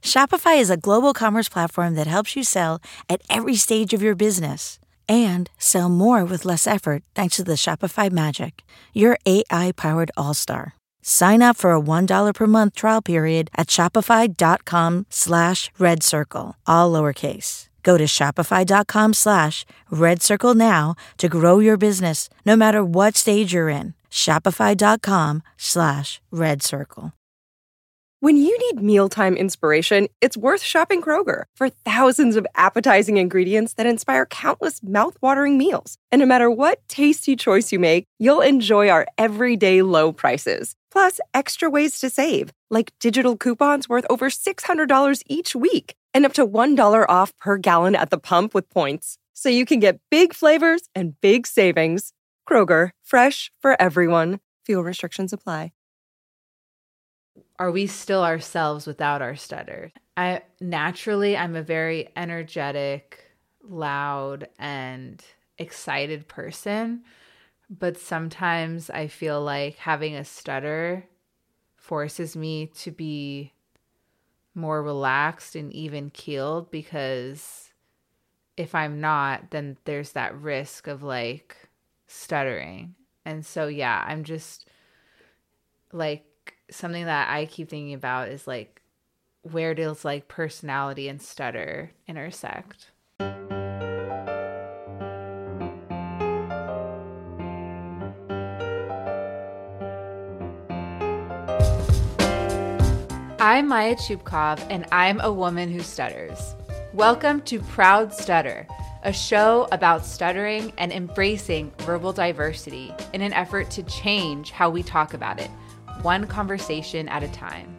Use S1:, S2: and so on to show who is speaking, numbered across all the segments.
S1: Shopify is a global commerce platform that helps you sell at every stage of your business and sell more with less effort thanks to the Shopify Magic, your AI-powered all-star. Sign up for a $1 per month trial period at shopify.com/redcircle, all lowercase. Go to shopify.com/redcircle now to grow your business no matter what stage you're in. Shopify.com/redcircle.
S2: When you need mealtime inspiration, it's worth shopping Kroger for thousands of appetizing ingredients that inspire countless mouthwatering meals. And no matter what tasty choice you make, you'll enjoy our everyday low prices. Plus, extra ways to save, like digital coupons worth over $600 each week and up to $1 off per gallon at the pump with points. So you can get big flavors and big savings. Kroger, fresh for everyone. Fuel restrictions apply.
S3: Are we still ourselves without our stutter? I'm a very energetic, loud, and excited person, but sometimes I feel like having a stutter forces me to be more relaxed and even keeled, because if I'm not, then there's that risk of like stuttering. And so, yeah, I'm just like, something that I keep thinking about is like, where does like personality and stutter intersect? I'm Maya Chupkov, and I'm a woman who stutters. Welcome to Proud Stutter, a show about stuttering and embracing verbal diversity in an effort to change how we talk about it, one conversation at a time.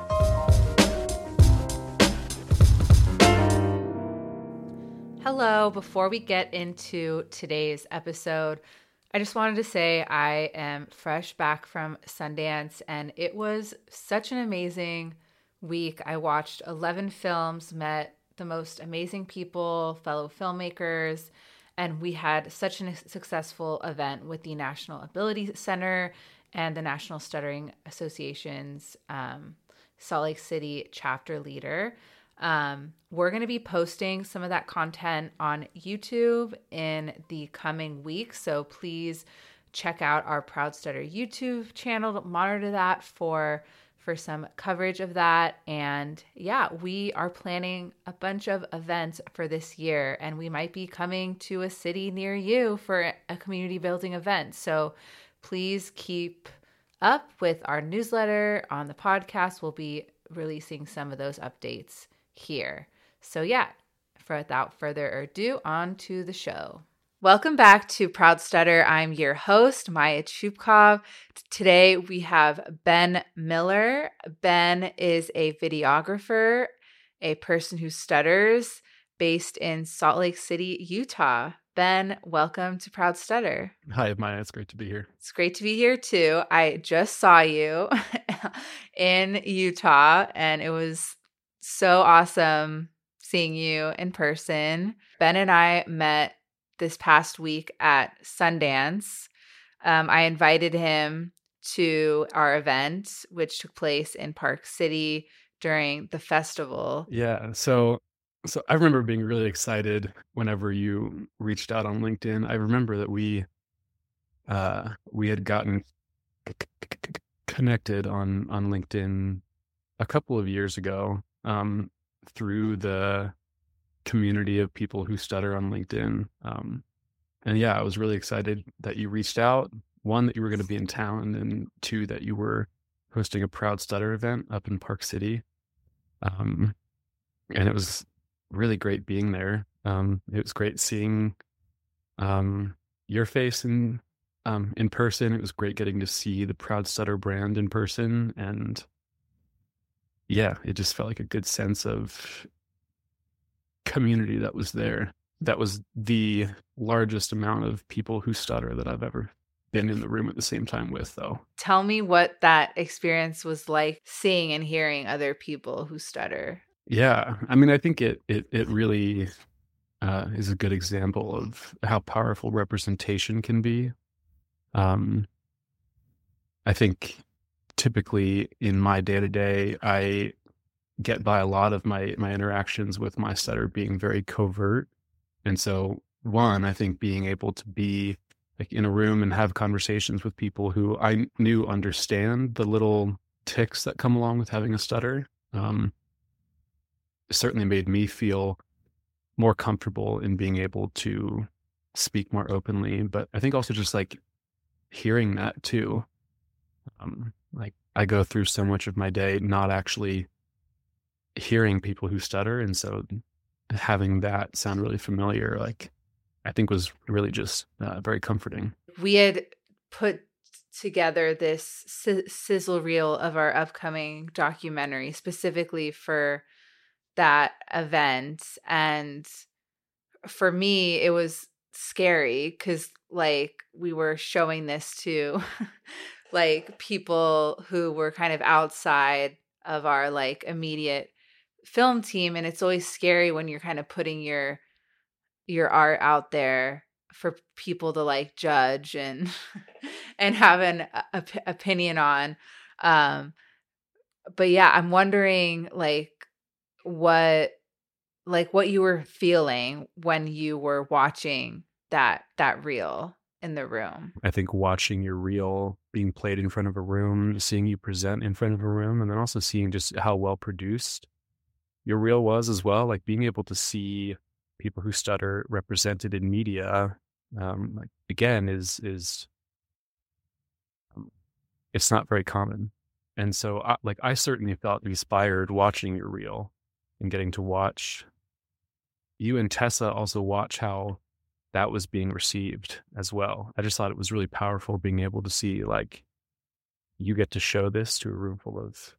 S3: Hello, before we get into today's episode, I just wanted to say I am fresh back from Sundance, and it was such an amazing week. I watched 11 films, met the most amazing people, fellow filmmakers, and we had such a successful event with the National Ability Center and the National Stuttering Association's Salt Lake City chapter leader. We're going to be posting some of that content on YouTube in the coming weeks, so please check out our Proud Stutter YouTube channel to monitor that for some coverage of that. And yeah, we are planning a bunch of events for this year, and we might be coming to a city near you for a community building event. So please keep up with our newsletter on the podcast. We'll be releasing some of those updates here. So yeah, without further ado, on to the show. Welcome back to Proud Stutter. I'm your host, Maya Chupkov. Today we have Ben Miller. Ben is a videographer, a person who stutters, based in Salt Lake City, Utah. Ben, welcome to Proud Stutter.
S4: Hi, Maya. It's great to be here.
S3: It's great to be here too. I just saw you in Utah, and it was so awesome seeing you in person. Ben and I met this past week at Sundance. I invited him to our event, which took place in Park City during the festival.
S4: Yeah. So I remember being really excited whenever you reached out on LinkedIn. I remember that we had gotten connected on LinkedIn a couple of years ago through the community of people who stutter on LinkedIn. And yeah, I was really excited that you reached out. One, that you were going to be in town, and two, that you were hosting a Proud Stutter event up in Park City. And it was really great being there. It was great seeing your face in person. It was great getting to see the Proud Stutter brand in person. And yeah, it just felt like a good sense of community that was there. That was the largest amount of people who stutter that I've ever been in the room at the same time with, though.
S3: Tell me what that experience was like, seeing and hearing other people who stutter.
S4: Yeah, I mean, I think it really is a good example of how powerful representation can be. I think typically in my day-to-day, I get by a lot of my interactions with my stutter being very covert. And so one, I think being able to be like in a room and have conversations with people who I knew understand the little tics that come along with having a stutter, certainly made me feel more comfortable in being able to speak more openly. But I think also just like hearing that too, like I go through so much of my day not actually hearing people who stutter, and so having that sound really familiar, like I think was really just very comforting.
S3: We had put together this sizzle reel of our upcoming documentary specifically for that event, and for me it was scary because like we were showing this to like people who were kind of outside of our like immediate film team, and it's always scary when you're kind of putting your art out there for people to like judge and and have an opinion on. But yeah, I'm wondering what what you were feeling when you were watching that reel in the room.
S4: I think watching your reel being played in front of a room, seeing you present in front of a room, and then also seeing just how well produced your reel was as well, like being able to see people who stutter represented in media, like again, is it's not very common. And so I certainly felt inspired watching your reel and getting to watch you and Tessa also watch how that was being received as well. I just thought it was really powerful being able to see like you get to show this to a room full of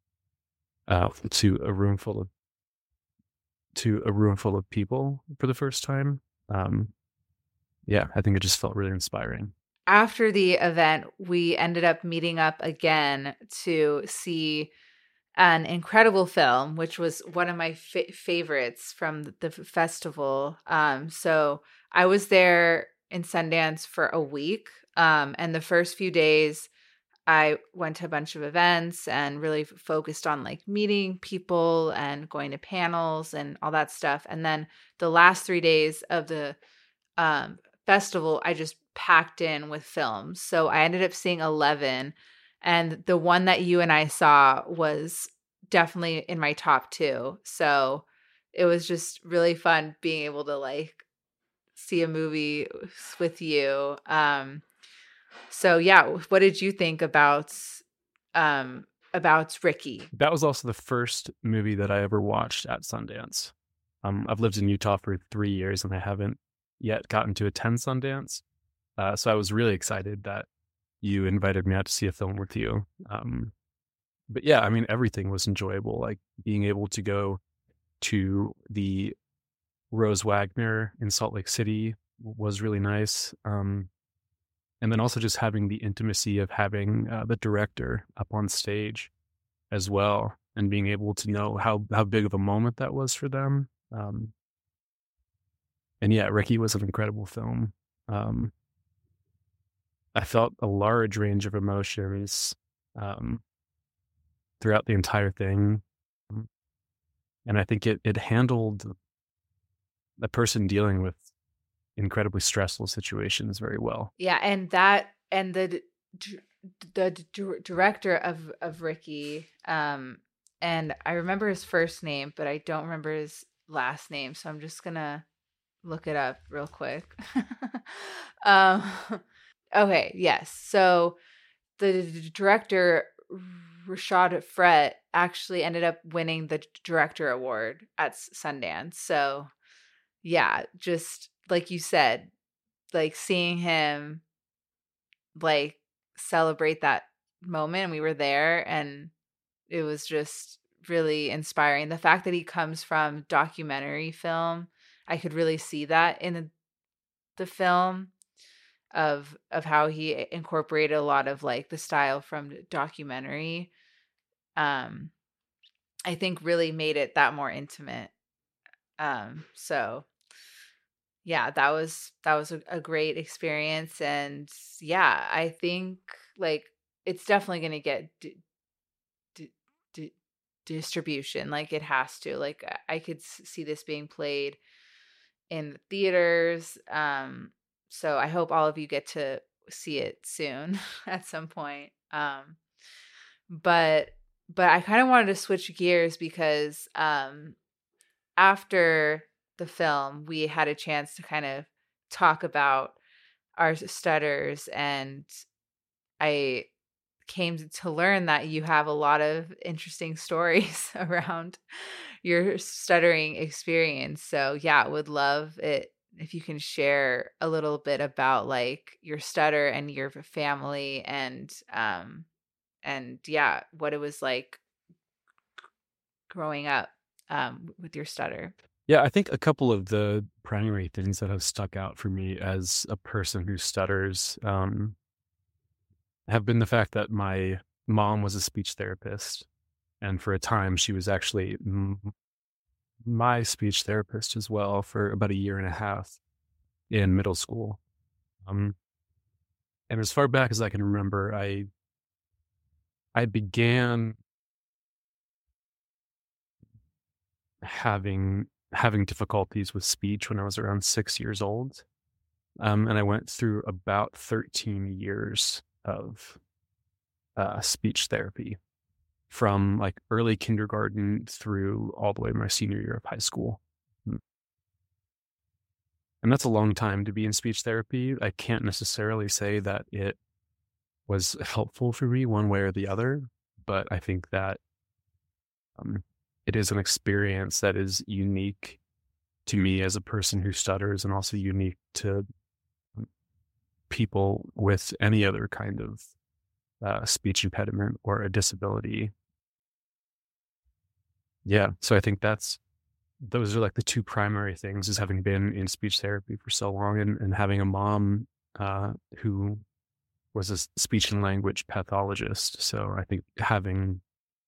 S4: people for the first time. Yeah, I think it just felt really inspiring.
S3: After the event, we ended up meeting up again to see an incredible film, which was one of my favorites from the festival. So I was there in Sundance for a week. And the first few days, I went to a bunch of events and really focused on like meeting people and going to panels and all that stuff. And then the last 3 days of the festival, I just packed in with films. So I ended up seeing 11. And the one that you and I saw was definitely in my top 2. So it was just really fun being able to like see a movie with you. So yeah, what did you think about Ricki?
S4: That was also the first movie that I ever watched at Sundance. I've lived in Utah for 3 years and I haven't yet gotten to attend Sundance. So I was really excited that you invited me out to see a film with you. But yeah, I mean, everything was enjoyable. Like being able to go to the Rose Wagner in Salt Lake City was really nice. And then also just having the intimacy of having the director up on stage as well, and being able to know how big of a moment that was for them. And yeah, Ricki was an incredible film. I felt a large range of emotions throughout the entire thing. And I think it handled the person dealing with incredibly stressful situations very well.
S3: Yeah, and the director of Ricki, and I remember his first name, but I don't remember his last name, so I'm just gonna look it up real quick. Okay, yes. So the director, Rashad Frett, actually ended up winning the director award at Sundance. So yeah, just like you said, like seeing him like celebrate that moment. We were there and it was just really inspiring. The fact that he comes from documentary film, I could really see that in the film of how he incorporated a lot of like the style from documentary. I think really made it that more intimate. So yeah, that was a great experience. And yeah, I think like it's definitely going to get distribution. Like it has to. Like I could see this being played in the theaters. So I hope all of you get to see it soon at some point. But I kind of wanted to switch gears because after the film, we had a chance to kind of talk about our stutters, and I came to learn that you have a lot of interesting stories around your stuttering experience. So yeah, would love it if you can share a little bit about like your stutter and your family and yeah, what it was like growing up with your stutter.
S4: Yeah, I think a couple of the primary things that have stuck out for me as a person who stutters have been the fact that my mom was a speech therapist. And for a time, she was actually my speech therapist as well for about 1.5 years in middle school. And as far back as I can remember, I began having difficulties with speech when I was around 6 years old. And I went through about 13 years of speech therapy from like early kindergarten through all the way to my senior year of high school. And that's a long time to be in speech therapy. I can't necessarily say that it was helpful for me one way or the other, but I think that it is an experience that is unique to me as a person who stutters, and also unique to people with any other kind of speech impediment or a disability. Yeah, so I think those are like the two primary things, is having been in speech therapy for so long and having a mom who was a speech and language pathologist. So I think having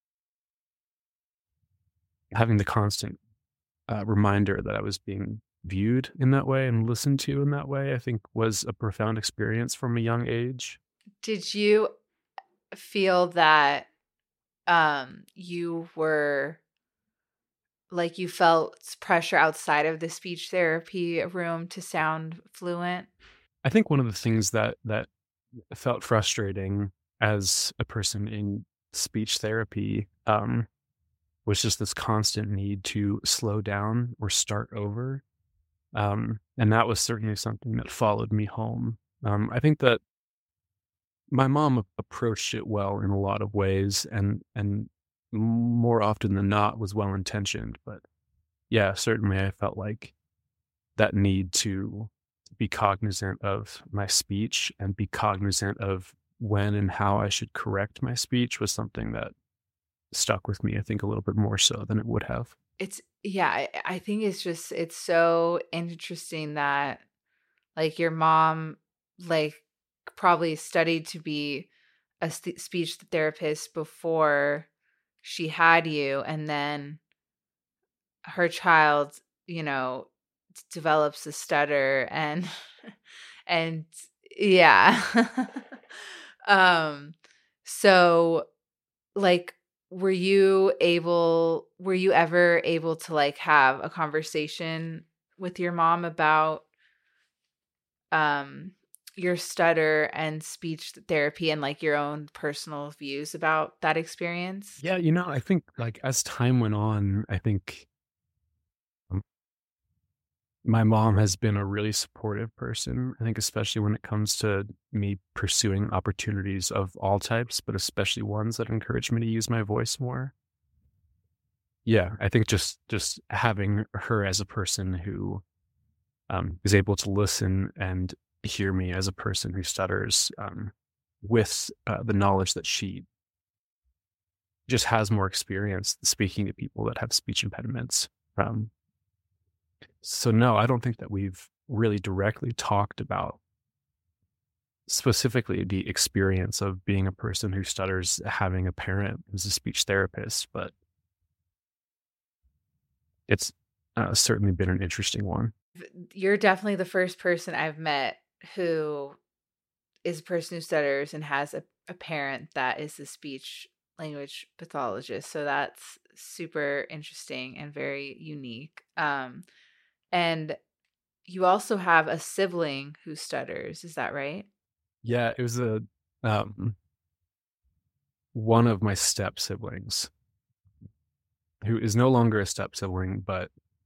S4: the constant reminder that I was being viewed in that way and listened to in that way, I think was a profound experience from a young age.
S3: Did you feel that you were like you felt pressure outside of the speech therapy room to sound fluent?
S4: I think one of the things that felt frustrating as a person in speech therapy was just this constant need to slow down or start over. And that was certainly something that followed me home. I think that my mom approached it well in a lot of ways, and more often than not was well-intentioned. But yeah, certainly I felt like that need to be cognizant of my speech and be cognizant of when and how I should correct my speech was something that stuck with me, I think, a little bit more so than it would have.
S3: I think it's so interesting that like your mom like probably studied to be a speech therapist before she had you, and then her child, develops a stutter and and yeah. So like were you ever able to like have a conversation with your mom about your stutter and speech therapy and like your own personal views about that experience?
S4: Yeah, I think like as time went on, I think my mom has been a really supportive person. I think especially when it comes to me pursuing opportunities of all types, but especially ones that encourage me to use my voice more. Yeah, I think just having her as a person who is able to listen and hear me as a person who stutters, with the knowledge that she just has more experience speaking to people that have speech impediments. So no, I don't think that we've really directly talked about specifically the experience of being a person who stutters, having a parent who's a speech therapist, but it's certainly been an interesting one.
S3: You're definitely the first person I've met who is a person who stutters and has a parent that is a speech language pathologist. So that's super interesting and very unique. And you also have a sibling who stutters. Is that right?
S4: Yeah, it was one of my step siblings who is no longer a step sibling, but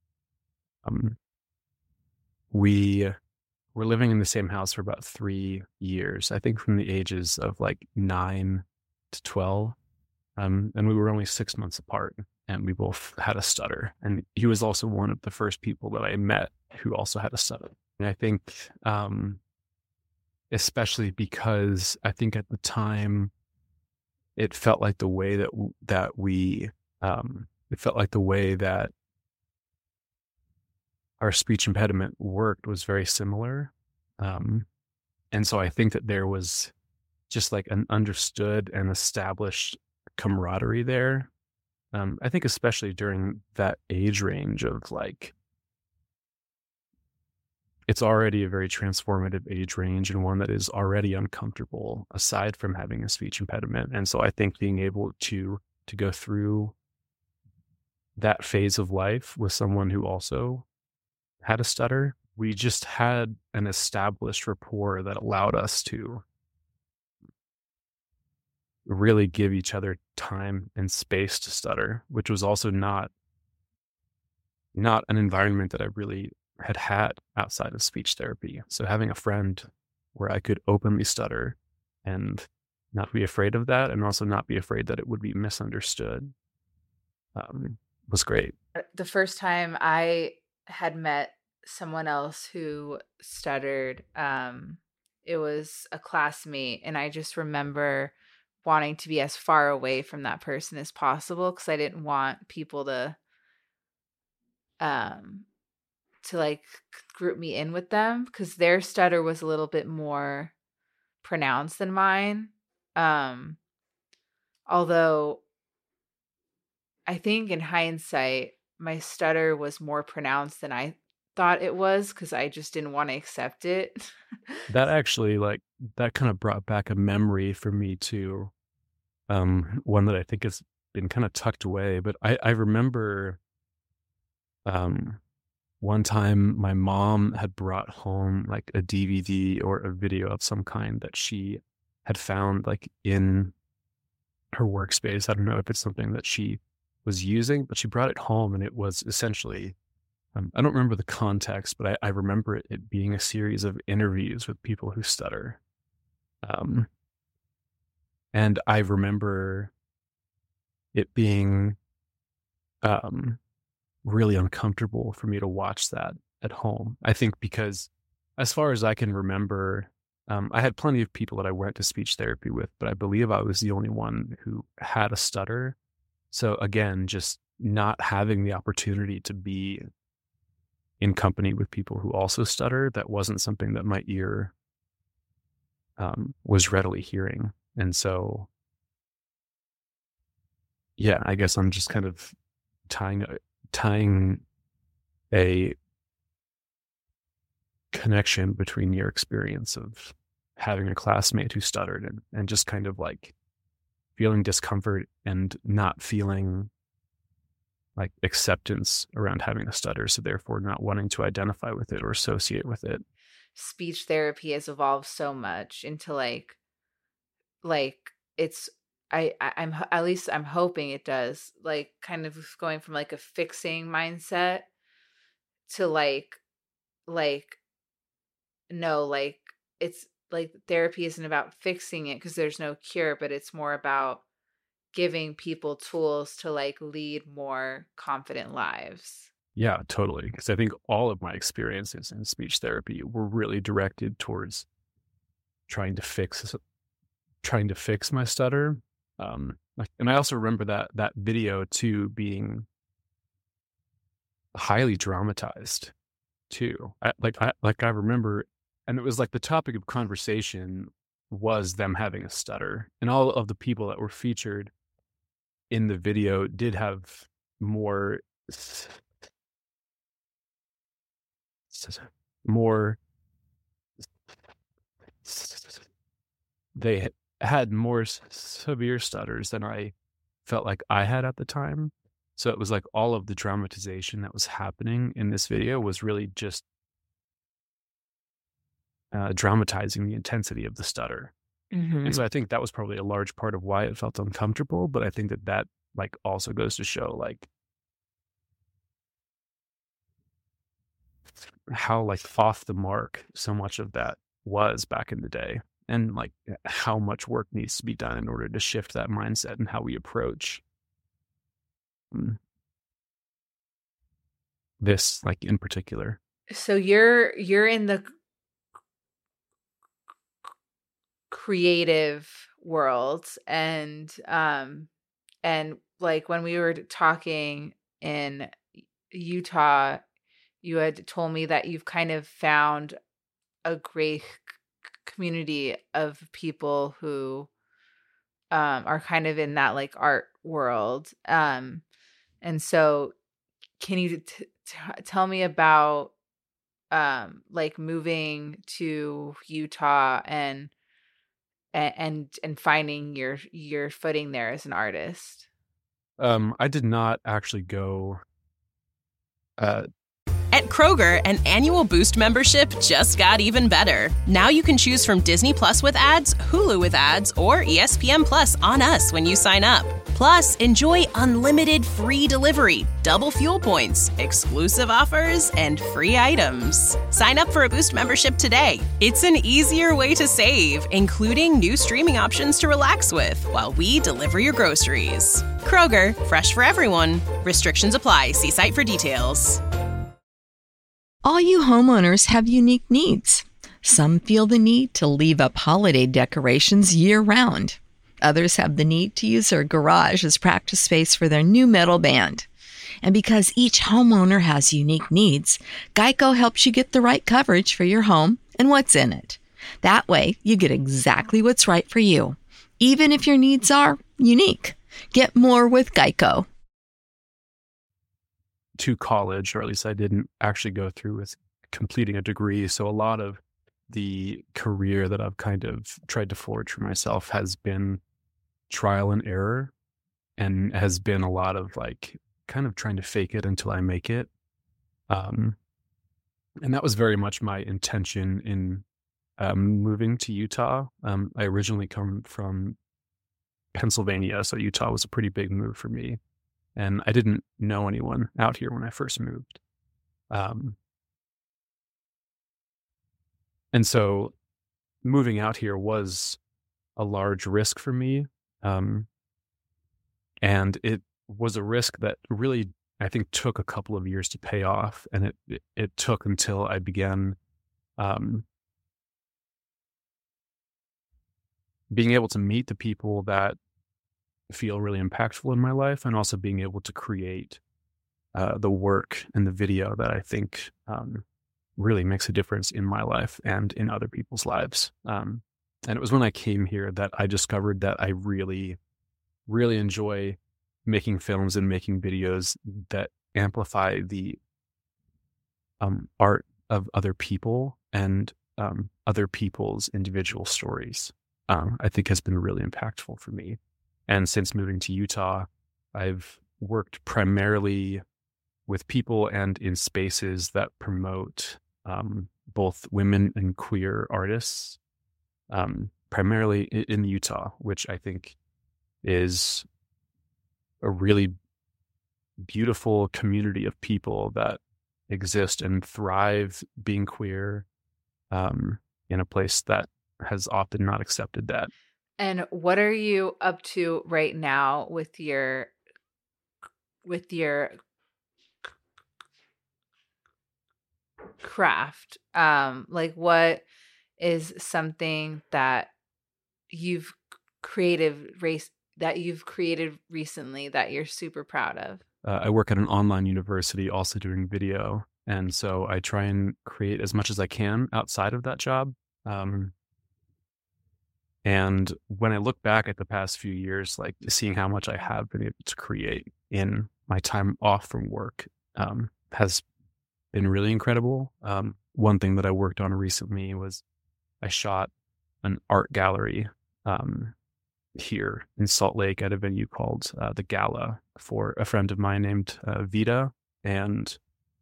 S4: we were living in the same house for about 3 years, I think from the ages of like 9 to 12. And we were only 6 months apart, and we both had a stutter. And he was also one of the first people that I met who also had a stutter. And I think, especially because I think at the time, it felt like the way that it felt like the way that our speech impediment worked was very similar. And so I think that there was just like an understood and established camaraderie there. I think especially during that age range of like, it's already a very transformative age range and one that is already uncomfortable aside from having a speech impediment. And so I think being able to go through that phase of life with someone who also had a stutter, we just had an established rapport that allowed us to really give each other time and space to stutter, which was also not an environment that I really had outside of speech therapy. So having a friend where I could openly stutter and not be afraid of that, and also not be afraid that it would be misunderstood, was great.
S3: The first time I had met someone else who stuttered, it was a classmate, and I just remember wanting to be as far away from that person as possible because I didn't want people to like group me in with them because their stutter was a little bit more pronounced than mine. Although I think in hindsight, my stutter was more pronounced than I thought it was because I just didn't want to accept it.
S4: That actually, like, that kind of brought back a memory for me too. One that I think has been kind of tucked away, but I remember one time my mom had brought home like a DVD or a video of some kind that she had found like in her workspace. I don't know if it's something that she was using, but she brought it home, and it was essentially, I don't remember the context, but I remember it being a series of interviews with people who stutter. And I remember it being really uncomfortable for me to watch that at home. I think because as far as I can remember, I had plenty of people that I went to speech therapy with, but I believe I was the only one who had a stutter. So again, just not having the opportunity to be in company with people who also stutter, that wasn't something that my ear was readily hearing. And so, yeah, I guess I'm just kind of tying a connection between your experience of having a classmate who stuttered and just kind of like feeling discomfort and not feeling like acceptance around having a stutter, so therefore not wanting to identify with it or associate with it.
S3: Speech therapy has evolved so much into like it's I'm at least I'm hoping it does, like kind of going from like a fixing mindset to like no, like it's like therapy isn't about fixing it because there's no cure, but it's more about giving people tools to like lead more confident lives.
S4: Yeah, totally. Because I think all of my experiences in speech therapy were really directed towards trying to fix my stutter. And I also remember that video too being highly dramatized too. I remember, and it was like the topic of conversation was them having a stutter, and all of the people that were featured in the video did have more they had more severe stutters than I felt like I had at the time. So it was like all of the dramatization that was happening in this video was really just dramatizing the intensity of the stutter.
S2: Mm-hmm.
S4: And so I think that was probably a large part of why it felt uncomfortable. But I think that like also goes to show like how like off the mark so much of that was back in the day, and like how much work needs to be done in order to shift that mindset and how we approach this, like in particular.
S3: So you're in the creative world, and like when we were talking in Utah, you had told me that you've kind of found a great community of people who are kind of in that like art world. And so can you tell me about like moving to Utah and finding your footing there as an artist?
S4: I did not actually go
S5: At Kroger, an annual Boost membership just got even better. Now you can choose from Disney Plus with ads, Hulu with ads, or ESPN Plus on us when you sign up. Plus, enjoy unlimited free delivery, double fuel points, exclusive offers, and free items. Sign up for a Boost membership today. It's an easier way to save, including new streaming options to relax with while we deliver your groceries. Kroger, fresh for everyone. Restrictions apply. See site for details.
S6: All you homeowners have unique needs. Some feel the need to leave up holiday decorations year-round. Others have the need to use their garage as practice space for their new metal band. And because each homeowner has unique needs, Geico helps you get the right coverage for your home and what's in it. That way, you get exactly what's right for you, even if your needs are unique. Get more with Geico.
S4: To college, or at least I didn't actually go through with completing a degree. So a lot of the career that I've kind of tried to forge for myself has been trial and error, and has been a lot of like kind of trying to fake it until I make it. And that was very much my intention in moving to Utah. I originally come from Pennsylvania, so Utah was a pretty big move for me. And I didn't know anyone out here when I first moved. And so moving out here was a large risk for me. And it was a risk that really, I think, took a couple of years to pay off. And it took until I began being able to meet the people that feel really impactful in my life, and also being able to create the work and the video that I think really makes a difference in my life and in other people's lives. And it was when I came here that I discovered that I really, really enjoy making films and making videos that amplify the art of other people and other people's individual stories. I think has been really impactful for me. And since moving to Utah, I've worked primarily with people and in spaces that promote both women and queer artists, primarily in Utah, which I think is a really beautiful community of people that exist and thrive being queer in a place that has often not accepted that.
S3: And what are you up to right now with your craft? Like, what is something that you've created recently that you're super proud of?
S4: I work at an online university also doing video. And so I try and create as much as I can outside of that job. And when I look back at the past few years, like seeing how much I have been able to create in my time off from work has been really incredible. One thing that I worked on recently was I shot an art gallery here in Salt Lake at a venue called The Gala for a friend of mine named Vita. And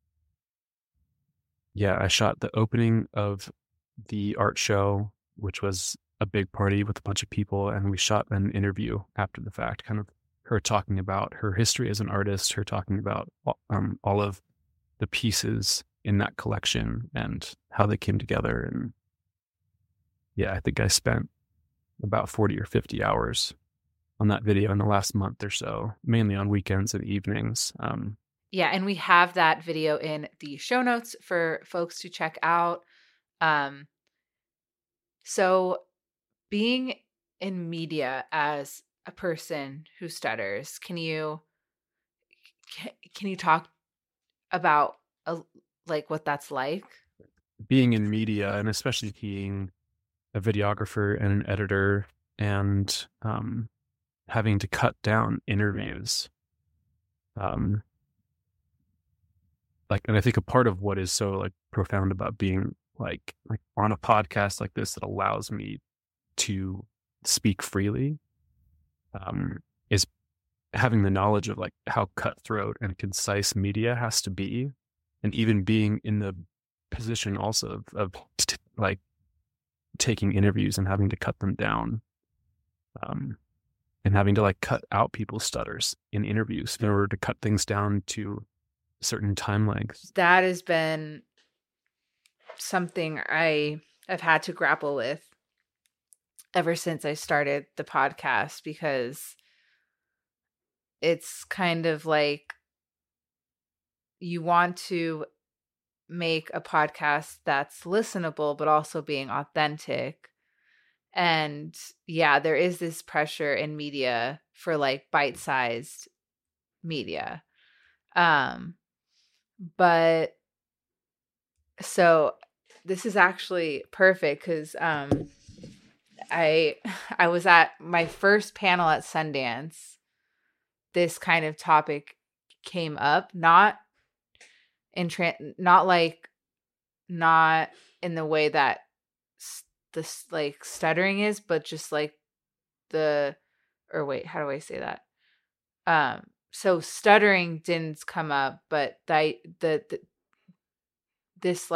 S4: yeah, I shot the opening of the art show, which was a big party with a bunch of people. And we shot an interview after the fact, kind of her talking about her history as an artist, her talking about all of the pieces in that collection and how they came together. And yeah, I think I spent about 40 or 50 hours on that video in the last month or so, mainly on weekends and evenings.
S3: Yeah, and we have that video in the show notes for folks to check out. So being in media as a person who stutters, can you talk about like what that's like?
S4: Being in media, and especially being a videographer and an editor, and having to cut down interviews. And I think a part of what is so like profound about being like on a podcast like this that allows me to speak freely is having the knowledge of like how cutthroat and concise media has to be, and even being in the position also of like taking interviews and having to cut them down, and having to like cut out people's stutters in interviews in order to cut things down to certain time lengths.
S3: That has been something I've had to grapple with ever since I started the podcast, because it's kind of like you want to make a podcast that's listenable, but also being authentic. And yeah, there is this pressure in media for like bite-sized media. But so this is actually perfect because I was at my first panel at Sundance. This kind of topic came up, not in the way that this like stuttering is, but just like how do I say that? So stuttering didn't come up, but this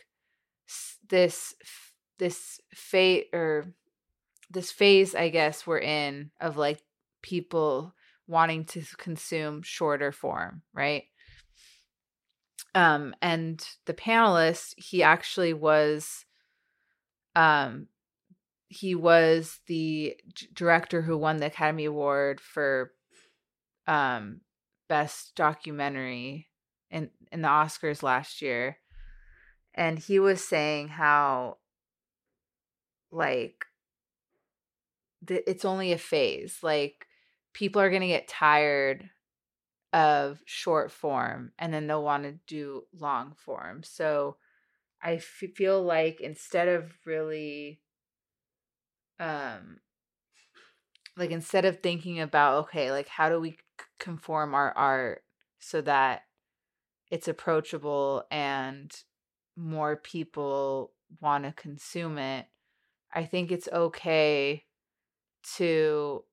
S3: phase, I guess, we're in of like people wanting to consume shorter form, right? And the panelist, he actually was, he was the director who won the Academy Award for best documentary in the Oscars last year. And he was saying how like it's only a phase. Like people are going to get tired of short form and then they'll want to do long form. So I feel like instead of really instead of thinking about, okay, like how do we conform our art so that it's approachable and more people want to consume it, I think it's okay to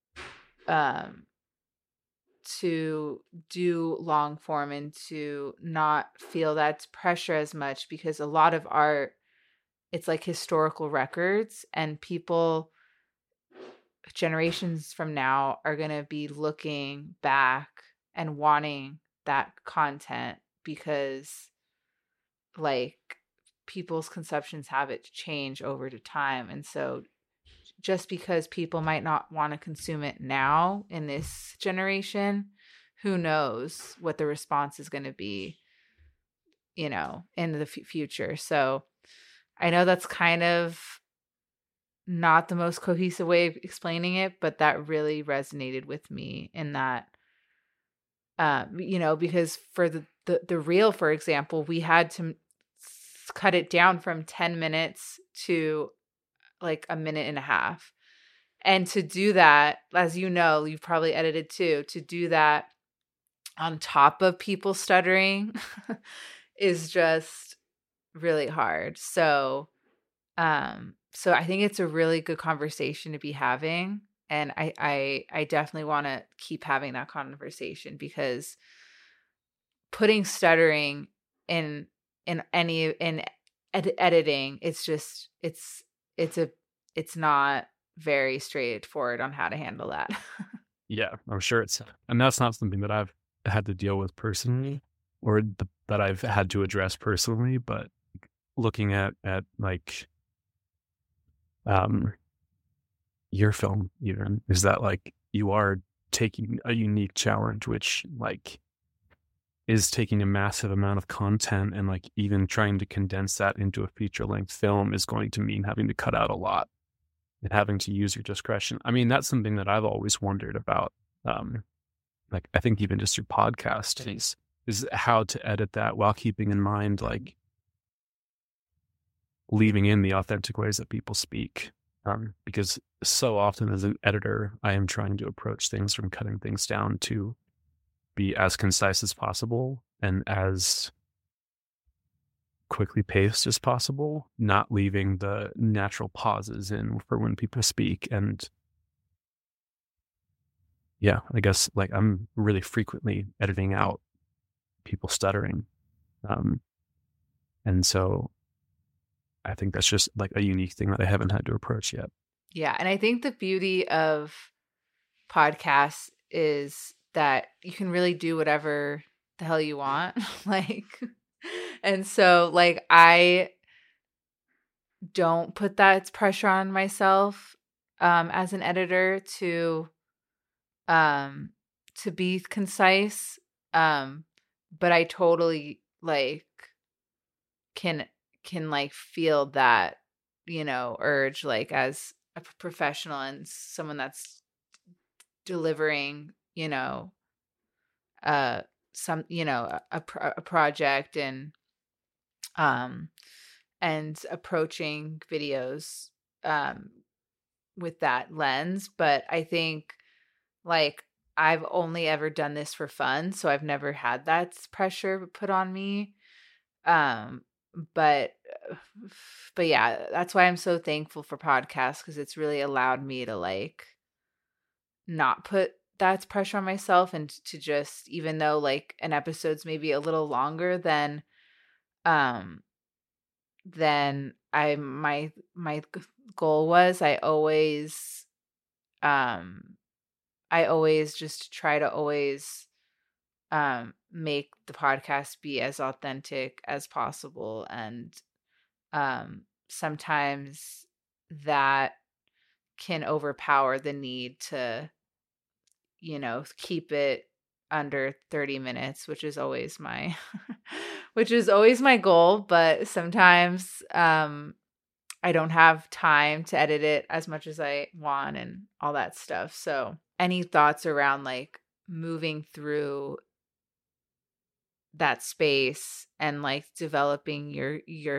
S3: do long form and to not feel that pressure as much, because a lot of art, it's like historical records, and people generations from now are going to be looking back and wanting that content because like people's conceptions habits change over the time. And so just because people might not want to consume it now in this generation, who knows what the response is going to be, in the future. So I know that's kind of not the most cohesive way of explaining it, but that really resonated with me in that, because for the reel, for example, we had to cut it down from 10 minutes to like a minute and a half. And to do that, as you know, you've probably edited too, to do that on top of people stuttering is just really hard. So I think it's a really good conversation to be having And I definitely want to keep having that conversation, because putting stuttering in editing, it's not very straightforward on how to handle that.
S4: Yeah, I'm sure and that's not something that I've had to deal with personally, or that I've had to address personally, but looking at like, your film even, is that like you are taking a unique challenge, which like is taking a massive amount of content, and like even trying to condense that into a feature-length film is going to mean having to cut out a lot and having to use your discretion. I mean, that's something that I've always wondered about. Like, I think even just your podcast is how to edit that while keeping in mind, like, leaving in the authentic ways that people speak. Because so often as an editor, I am trying to approach things from cutting things down to be as concise as possible and as quickly paced as possible, not leaving the natural pauses in for when people speak. And yeah, I guess like I'm really frequently editing out people stuttering. And so I think that's just like a unique thing that I haven't had to approach yet.
S3: Yeah. And I think the beauty of podcasts is that you can really do whatever the hell you want. Like, and so like, I don't put that pressure on myself, as an editor to be concise. But I totally like can like feel that, urge, like as a professional and someone that's delivering, some, a project and approaching videos, with that lens. But I think like I've only ever done this for fun, so I've never had that pressure put on me. But yeah, that's why I'm so thankful for podcasts, because it's really allowed me to like not put that pressure on myself, and to just, even though like an episode's maybe a little longer than my goal was, I always just try to always make the podcast be as authentic as possible. And sometimes that can overpower the need to, keep it under 30 minutes, which is always my goal. But sometimes I don't have time to edit it as much as I want and all that stuff. So any thoughts around like moving through that space and like developing your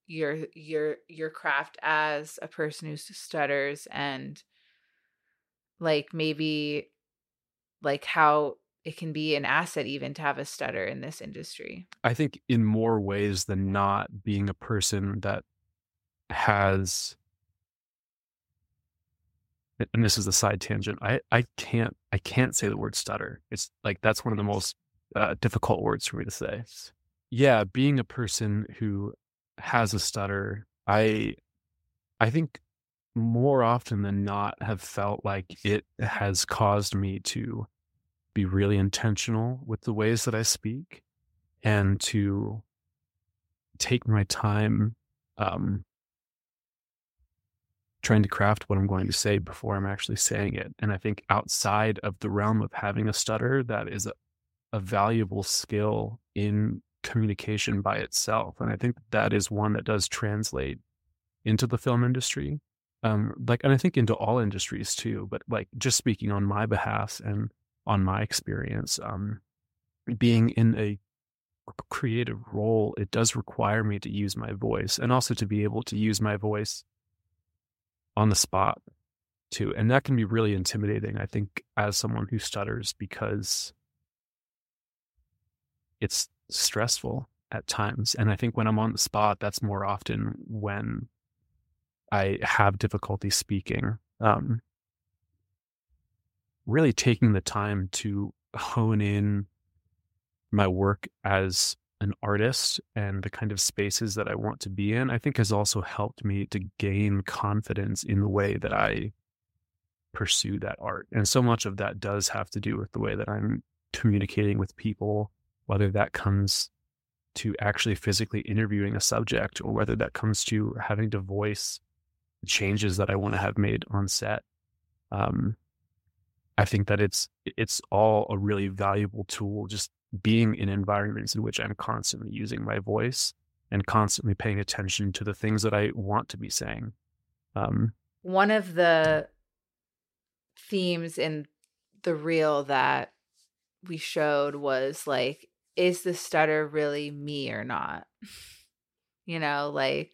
S3: craft as a person who stutters, and like maybe like how it can be an asset even to have a stutter in this industry?
S4: I think in more ways than not, being a person that has, and this is a side tangent, I can't say the word stutter. It's like, that's one of the most difficult words for me to say. Yeah, being a person who has a stutter, I think more often than not have felt like it has caused me to be really intentional with the ways that I speak, and to take my time trying to craft what I'm going to say before I'm actually saying it. And I think outside of the realm of having a stutter, that is a valuable skill in communication by itself. And I think that is one that does translate into the film industry. And I think into all industries too, but like just speaking on my behalf and on my experience, being in a creative role, it does require me to use my voice, and also to be able to use my voice on the spot too. And that can be really intimidating, I think, as someone who stutters, because it's stressful at times. And I think when I'm on the spot, that's more often when I have difficulty speaking. really taking the time to hone in my work as an artist and the kind of spaces that I want to be in, I think has also helped me to gain confidence in the way that I pursue that art. And so much of that does have to do with the way that I'm communicating with people, whether that comes to actually physically interviewing a subject or whether that comes to having to voice the changes that I want to have made on set. I think that it's all a really valuable tool, just being in environments in which I'm constantly using my voice and constantly paying attention to the things that I want to be saying.
S3: One of the themes in the reel that we showed was like, is the stutter really me or not? You know, like,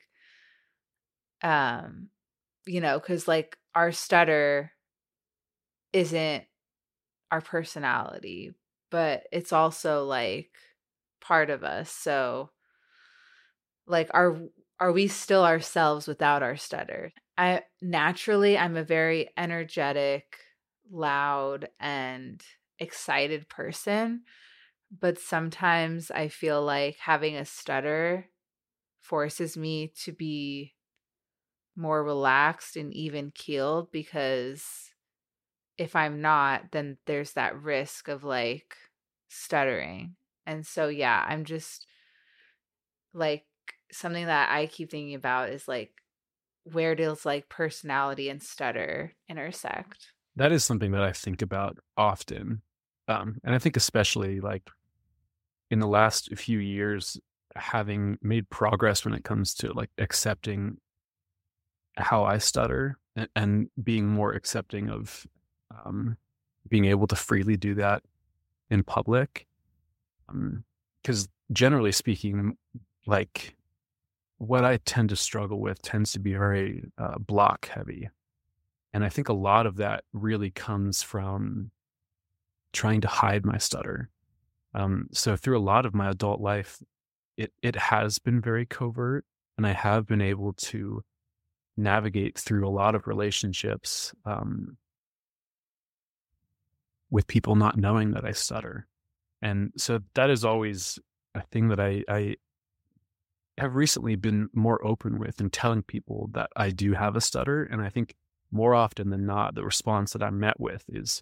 S3: you know, because like our stutter isn't our personality, but it's also like part of us. So like, are we still ourselves without our stutter? I'm a very energetic, loud, and excited person, but sometimes I feel like having a stutter forces me to be more relaxed and even keeled, because if I'm not, then there's that risk of like stuttering. And so, yeah, I'm just like, something that I keep thinking about is like, where does like personality and stutter intersect?
S4: That is something that I think about often. And I think especially like in the last few years, having made progress when it comes to like accepting how I stutter and being more accepting of being able to freely do that in public. Because generally speaking, like what I tend to struggle with tends to be very block heavy. And I think a lot of that really comes from trying to hide my stutter. So through a lot of my adult life, it has been very covert, and I have been able to navigate through a lot of relationships with people not knowing that I stutter. And so that is always a thing that I have recently been more open with and telling people that I do have a stutter. And I think more often than not, the response that I'm met with is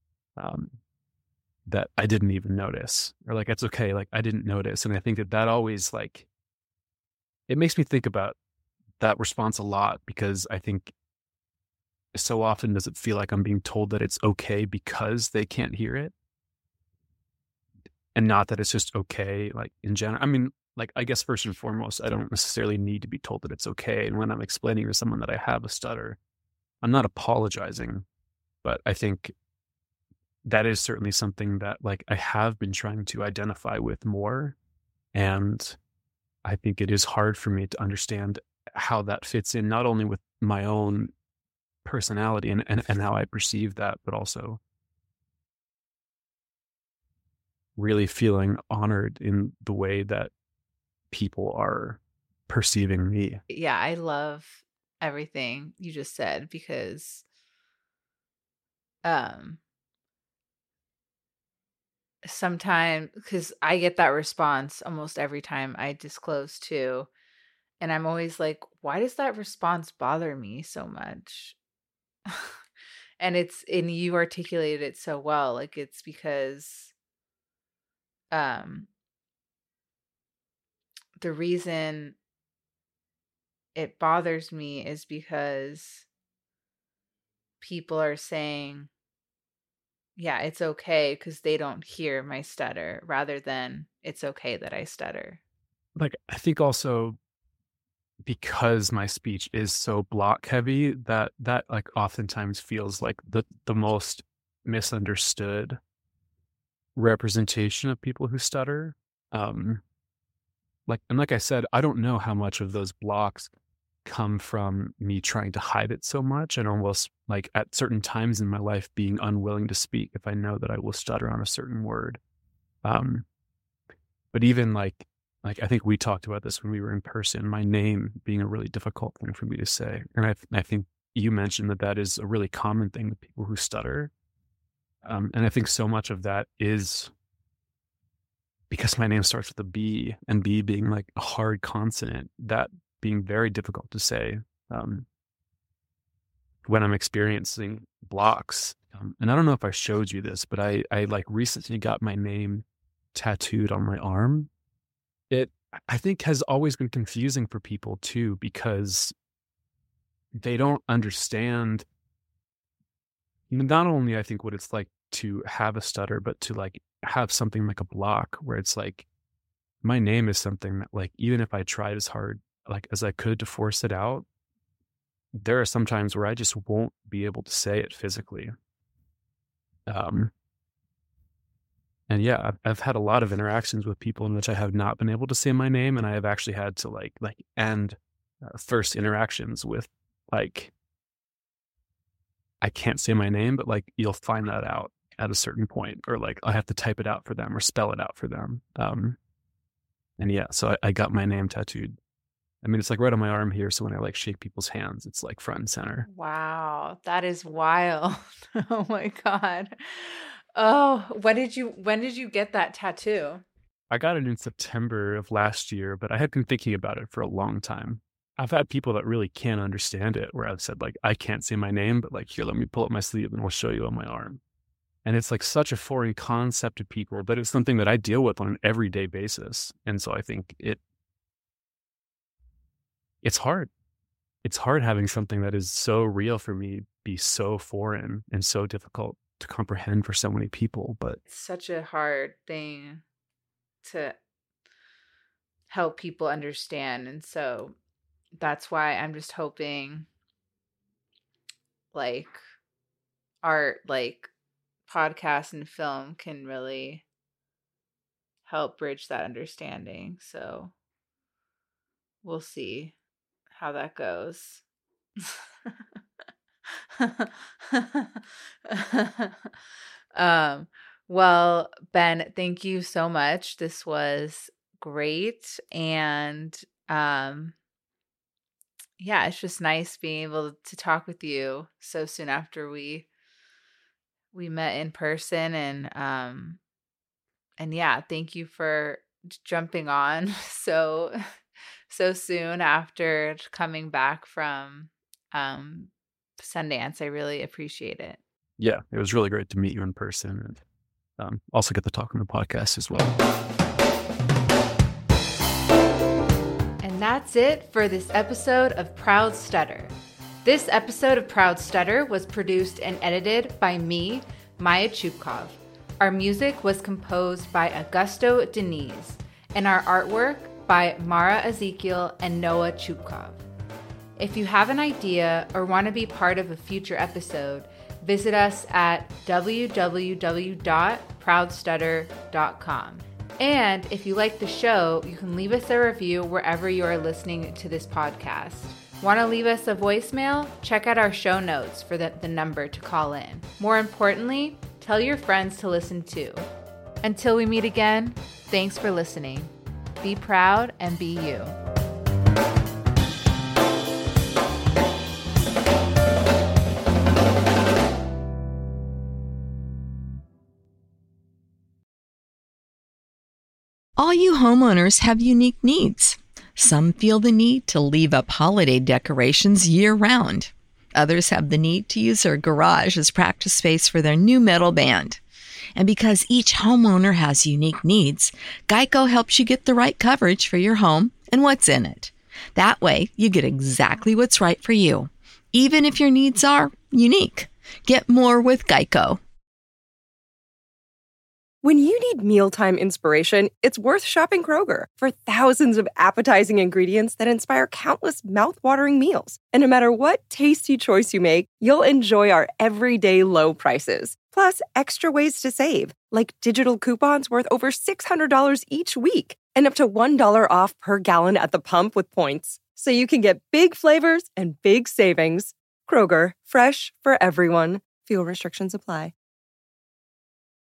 S4: that I didn't even notice, or like, it's okay, like I didn't notice. And I think that always like, it makes me think about that response a lot, because I think so often does it feel like I'm being told that it's okay because they can't hear it, and not that it's just okay, like in general. I mean, like, I guess first and foremost, I don't necessarily need to be told that it's okay. And when I'm explaining to someone that I have a stutter, I'm not apologizing, but I think that is certainly something that like I have been trying to identify with more. And I think it is hard for me to understand how that fits in, not only with my own personality and how I perceive that, but also really feeling honored in the way that people are perceiving me.
S3: Yeah, I love everything you just said, because sometimes, because I get that response almost every time I disclose too, and I'm always like, why does that response bother me so much? And you articulated it so well, like it's because the reason it bothers me is because people are saying, yeah, it's okay because they don't hear my stutter, rather than it's okay that I stutter.
S4: Like, I think also because my speech is so block heavy, that like oftentimes feels like the most misunderstood representation of people who stutter. Like I said, I don't know how much of those blocks come from me trying to hide it so much, and almost like at certain times in my life being unwilling to speak if I know that I will stutter on a certain word. But even like I think we talked about this when we were in person, my name being a really difficult thing for me to say. And I think you mentioned that is a really common thing with people who stutter. And I think so much of that is because my name starts with a B, and B being like a hard consonant, that being very difficult to say when I'm experiencing blocks. And I don't know if I showed you this, but I like recently got my name tattooed on my arm. It, I think, has always been confusing for people too, because they don't understand not only, I think, what it's like to have a stutter, but to like have something like a block where it's like, my name is something that, like, even if I tried as hard like as I could to force it out, there are some times where I just won't be able to say it physically. And yeah, I've had a lot of interactions with people in which I have not been able to say my name, and I have actually had to like end first interactions with like, I can't say my name, but like you'll find that out at a certain point, or like I have to type it out for them or spell it out for them. And yeah, so I got my name tattooed. I mean, it's like right on my arm here. So when I like shake people's hands, it's like front and center.
S3: Wow, that is wild. Oh my God. Oh, when did you get that tattoo?
S4: I got it in September of last year, but I had been thinking about it for a long time. I've had people that really can't understand it, where I've said like, I can't say my name, but like, here, let me pull up my sleeve and I'll show you on my arm. And it's like such a foreign concept to people, but it's something that I deal with on an everyday basis. And so I think it's hard. It's hard having something that is so real for me be so foreign and so difficult to comprehend for so many people. But
S3: it's such a hard thing to help people understand. And so that's why I'm just hoping like art, like podcast and film can really help bridge that understanding. So we'll see how that goes. Well, Ben, thank you so much. This was great. And yeah, it's just nice being able to talk with you so soon after we met in person. And yeah, thank you for jumping on so soon after coming back from Sundance. I really appreciate it.
S4: Yeah, it was really great to meet you in person, and also get to talk on the podcast as well.
S3: And that's it for this episode of Proud Stutter. This episode of Proud Stutter was produced and edited by me, Maya Chupkov. Our music was composed by Augusto Deniz, and our artwork by Mara Ezekiel and Noah Chupkov. If you have an idea or want to be part of a future episode, visit us at www.proudstutter.com. And if you like the show, you can leave us a review wherever you are listening to this podcast. Want to leave us a voicemail? Check out our show notes for the number to call in. More importantly, tell your friends to listen too. Until we meet again, thanks for listening. Be proud and be you.
S6: All you homeowners have unique needs. Some feel the need to leave up holiday decorations year-round. Others have the need to use their garage as practice space for their new metal band. And because each homeowner has unique needs, Geico helps you get the right coverage for your home and what's in it. That way, you get exactly what's right for you, even if your needs are unique. Get more with Geico.
S2: When you need mealtime inspiration, it's worth shopping Kroger for thousands of appetizing ingredients that inspire countless mouth-watering meals. And no matter what tasty choice you make, you'll enjoy our everyday low prices. Plus, extra ways to save, like digital coupons worth over $600 each week and up to $1 off per gallon at the pump with points. So you can get big flavors and big savings. Kroger, fresh for everyone. Fuel restrictions apply.